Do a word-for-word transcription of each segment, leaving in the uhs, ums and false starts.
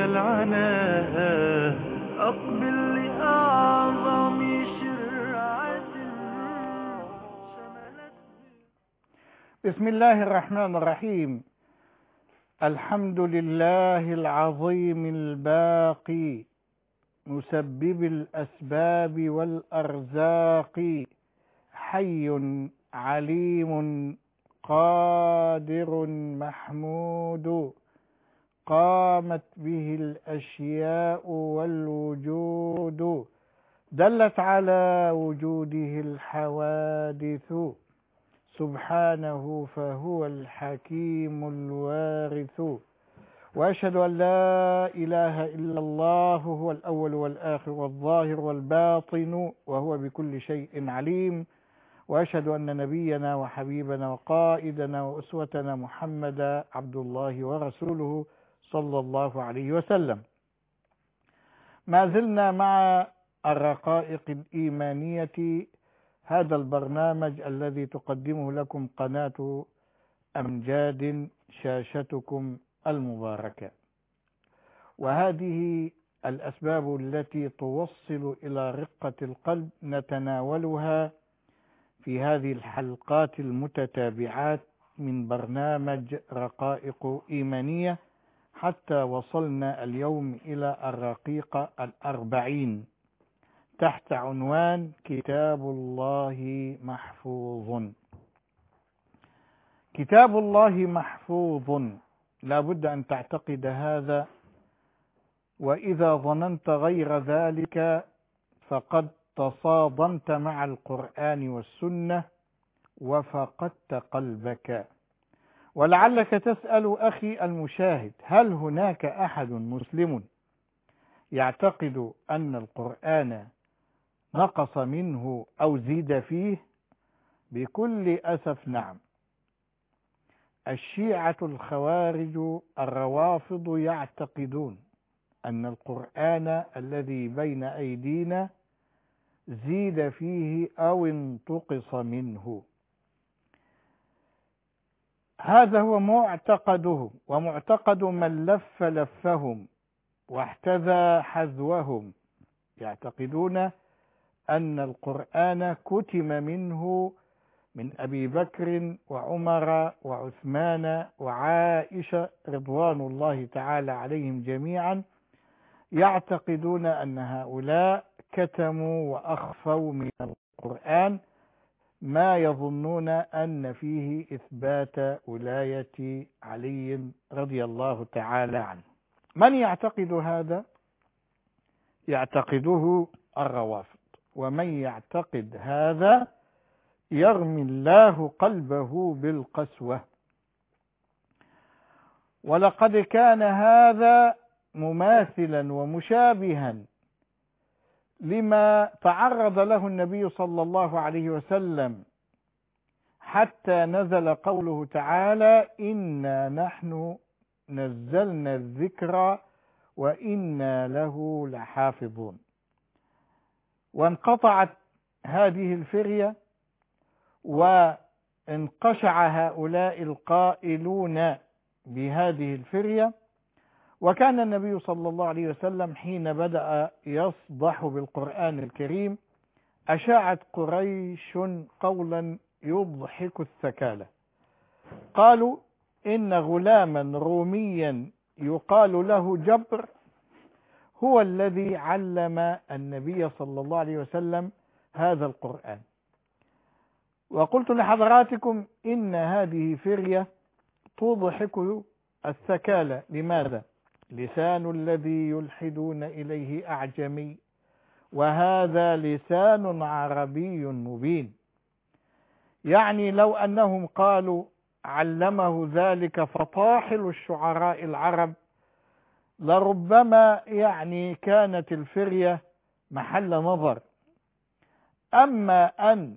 العناء أقبل لأعظم شرعة شملت. بسم الله الرحمن الرحيم. الحمد لله العظيم الباقي مسبب الأسباب والأرزاق، حي عليم قادر محمود، قامت به الأشياء والوجود، دلت على وجوده الحوادث، سبحانه فهو الحكيم الوارث. وأشهد أن لا إله إلا الله هو الأول والآخر والظاهر والباطن وهو بكل شيء عليم. وأشهد أن نبينا وحبيبنا وقائدنا وأسوتنا محمد عبد الله ورسوله صلى الله عليه وسلم. ما زلنا مع الرقائق الإيمانية، هذا البرنامج الذي تقدمه لكم قناة أمجاد، شاشتكم المباركة. وهذه الأسباب التي توصل إلى رقة القلب نتناولها في هذه الحلقات المتتابعات من برنامج رقائق إيمانية، حتى وصلنا اليوم إلى الرقيقة الأربعين تحت عنوان كتاب الله محفوظ. كتاب الله محفوظ، لا بد أن تعتقد هذا، وإذا ظننت غير ذلك فقد تصادمت مع القرآن والسنة وفقدت قلبك. ولعلك تسأل أخي المشاهد، هل هناك أحد مسلم يعتقد أن القرآن نقص منه أو زيد فيه؟ بكل أسف نعم. الشيعة الخوارج الروافض يعتقدون أن القرآن الذي بين أيدينا زيد فيه أو انتقص منه. هذا هو معتقدهم ومعتقد من لف لفهم واحتذى حذوهم. يعتقدون أن القرآن كتم منه من أبي بكر وعمر وعثمان وعائشة رضوان الله تعالى عليهم جميعا. يعتقدون أن هؤلاء كتموا وأخفوا من القرآن ما يظنون أن فيه إثبات ولاية علي رضي الله تعالى عنه. من يعتقد هذا؟ يعتقده الروافض. ومن يعتقد هذا يرمي الله قلبه بالقسوة. ولقد كان هذا مماثلا ومشابها لما تعرض له النبي صلى الله عليه وسلم حتى نزل قوله تعالى: إنا نحن نزلنا الذكر وإنا له لحافظون. وانقطعت هذه الفرية وانقشع هؤلاء القائلون بهذه الفرية. وكان النبي صلى الله عليه وسلم حين بدأ يصدح بالقرآن الكريم أشاعت قريش قولا يضحك الثكالة. قالوا إن غلاما روميا يقال له جبر هو الذي علم النبي صلى الله عليه وسلم هذا القرآن. وقلت لحضراتكم إن هذه فرية تضحك الثكالة. لماذا؟ لسان الذي يلحدون إليه أعجمي، وهذا لسان عربي مبين. يعني لو أنهم قالوا علمه ذلك فطاحل الشعراء العرب لربما يعني كانت الفرية محل نظر. أما أن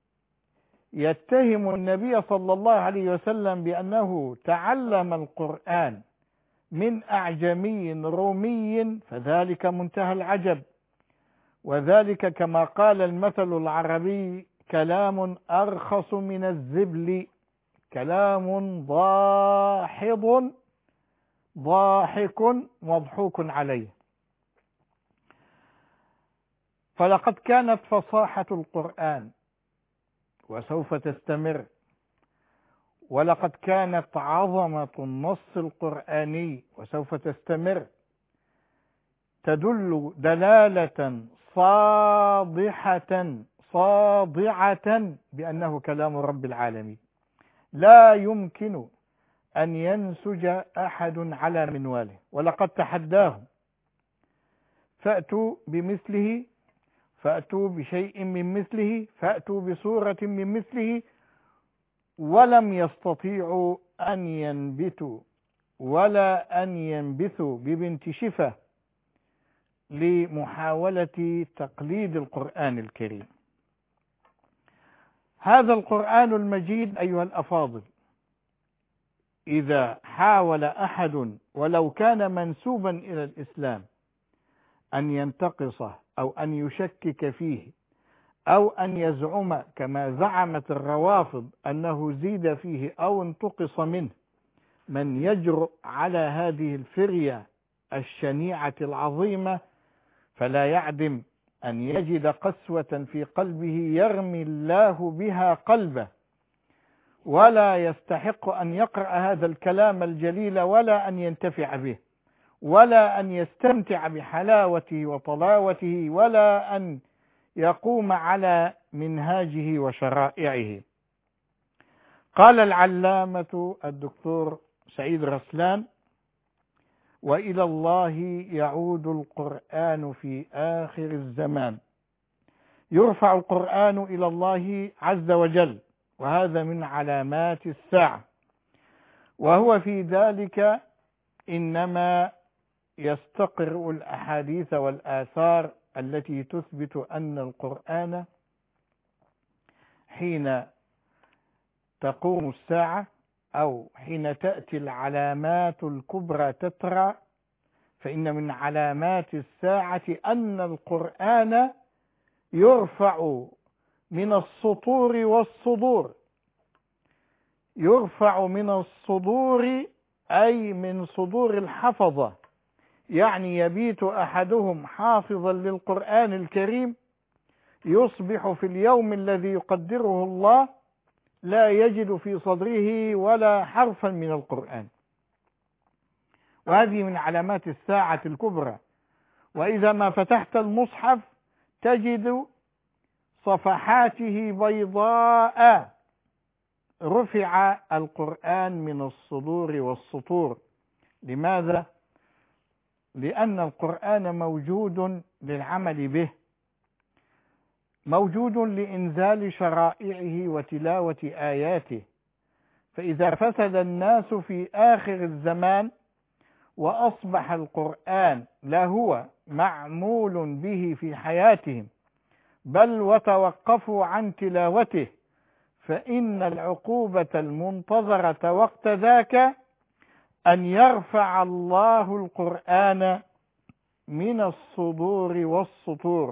يتهم النبي صلى الله عليه وسلم بأنه تعلم القرآن من أعجمي رومي فذلك منتهى العجب. وذلك كما قال المثل العربي: كلام أرخص من الزبل، كلام ضاحض ضاحك مضحوك عليه. فلقد كانت فصاحة القرآن وسوف تستمر، ولقد كانت عظمة النص القرآني وسوف تستمر، تدل دلالة صادحة صادعة بأنه كلام رب العالمين، لا يمكن أن ينسج أحد على منواله. ولقد تحداهم فأتوا بمثله، فأتوا بشيء من مثله، فأتوا بسورة من مثله، ولم يستطيعوا أن ينبتوا ولا أن ينبثوا ببنت شفة لمحاولة تقليد القرآن الكريم. هذا القرآن المجيد أيها الأفاضل، إذا حاول أحد ولو كان منسوبا إلى الإسلام أن ينتقصه أو أن يشكك فيه أو أن يزعم كما زعمت الروافض أنه زيد فيه أو انتقص منه، من يجرؤ على هذه الفرية الشنيعة العظيمة فلا يعدم أن يجد قسوة في قلبه يرمي الله بها قلبه، ولا يستحق أن يقرأ هذا الكلام الجليل ولا أن ينتفع به ولا أن يستمتع بحلاوته وطلاوته ولا أن يقوم على منهاجه وشرائعه. قال العلامة الدكتور سعيد رسلان: وإلى الله يعود القرآن في آخر الزمان. يرفع القرآن إلى الله عز وجل، وهذا من علامات الساعة، وهو في ذلك إنما يستقر الأحاديث والآثار التي تثبت أن القرآن حين تقوم الساعة أو حين تأتي العلامات الكبرى تترى، فإن من علامات الساعة أن القرآن يرفع من السطور والصدور. يرفع من الصدور أي من صدور الحفظة، يعني يبيت أحدهم حافظا للقرآن الكريم، يصبح في اليوم الذي يقدره الله لا يجد في صدره ولا حرفا من القرآن، وهذه من علامات الساعة الكبرى. وإذا ما فتحت المصحف تجد صفحاته بيضاء، رفع القرآن من الصدور والسطور. لماذا؟ لأن القرآن موجود للعمل به، موجود لإنزال شرائعه وتلاوة آياته. فإذا فسد الناس في آخر الزمان وأصبح القرآن لا هو معمول به في حياتهم بل وتوقفوا عن تلاوته، فإن العقوبة المنتظرة وقت ذاك أن يرفع الله القرآن من الصدور والسطور.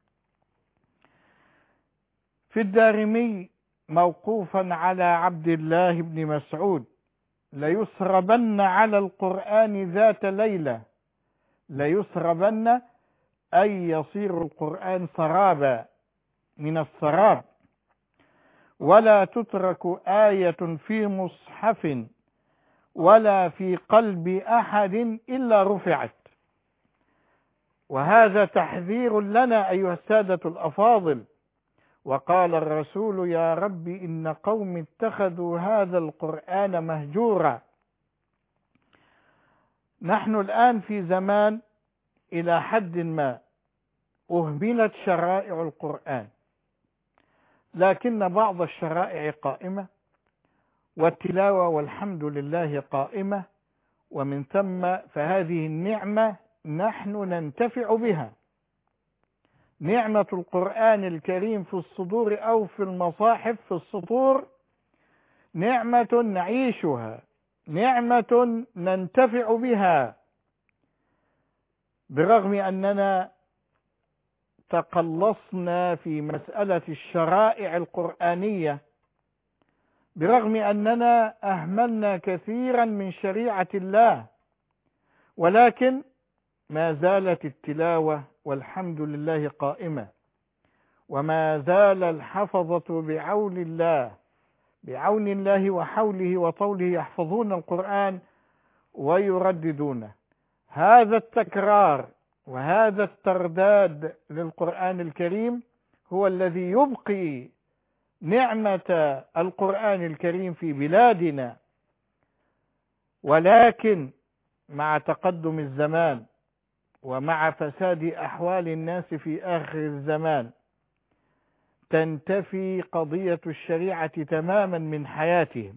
في الدارمي موقوفا على عبد الله بن مسعود: ليسربن على القرآن ذات ليلة. ليسربن أي يصير القرآن سرابا من السراب، ولا تترك آية في مصحف ولا في قلب أحد إلا رفعت. وهذا تحذير لنا أيها السادة الأفاضل. وقال الرسول: يا رب إن قوم اتخذوا هذا القرآن مهجورا. نحن الآن في زمان إلى حد ما أهملت شرائع القرآن، لكن بعض الشرائع قائمة، والتلاوة والحمد لله قائمة، ومن ثم فهذه النعمة نحن ننتفع بها. نعمة القرآن الكريم في الصدور أو في المصاحف في السطور نعمة نعيشها، نعمة ننتفع بها، برغم أننا تقلصنا في مسألة الشرائع القرآنية، برغم أننا أهملنا كثيرا من شريعة الله، ولكن ما زالت التلاوة والحمد لله قائمة، وما زال الحفظة بعون الله بعون الله وحوله وطوله يحفظون القرآن ويرددونه. هذا التكرار وهذا الترداد للقرآن الكريم هو الذي يبقي نعمة القرآن الكريم في بلادنا. ولكن مع تقدم الزمان ومع فساد أحوال الناس في آخر الزمان تنتفي قضية الشريعة تماما من حياتهم،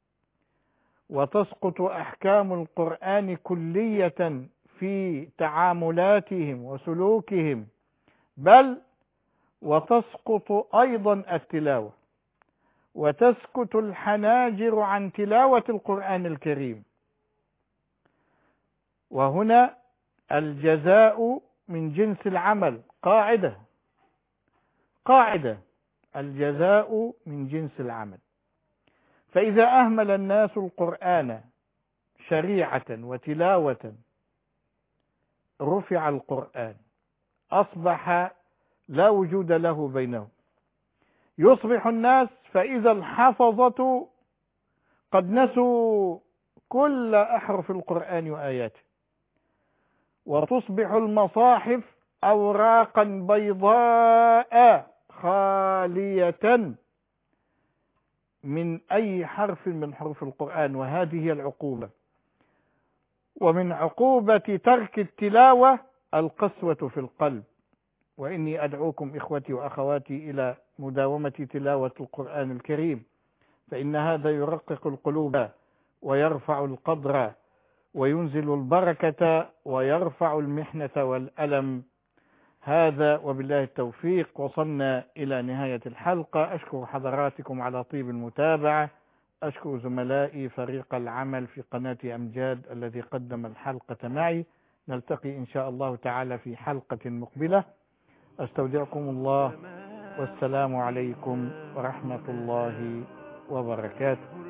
وتسقط أحكام القرآن كلية في تعاملاتهم وسلوكهم، بل وتسقط أيضا التلاوة، وتسكت الحناجر عن تلاوة القرآن الكريم. وهنا الجزاء من جنس العمل، قاعدة قاعدة الجزاء من جنس العمل. فإذا أهمل الناس القرآن شريعة وتلاوة رفع القرآن، أصبح لا وجود له بينهم. يصبح الناس فإذا الحفظة قد نسوا كل أحرف القرآن وآياته، وتصبح المصاحف أوراقا بيضاء خالية من أي حرف من حروف القرآن. وهذه هي العقوبة. ومن عقوبة ترك التلاوة القسوة في القلب. وإني أدعوكم إخوتي وأخواتي إلى مداومة تلاوة القرآن الكريم، فإن هذا يرقق القلوب ويرفع القدر وينزل البركة ويرفع المحنة والألم. هذا وبالله التوفيق. وصلنا إلى نهاية الحلقة. أشكر حضراتكم على طيب المتابعة. أشكر زملائي فريق العمل في قناة أمجاد الذي قدم الحلقة معي. نلتقي إن شاء الله تعالى في حلقة مقبلة. أستودعكم الله، والسلام عليكم ورحمة الله وبركاته.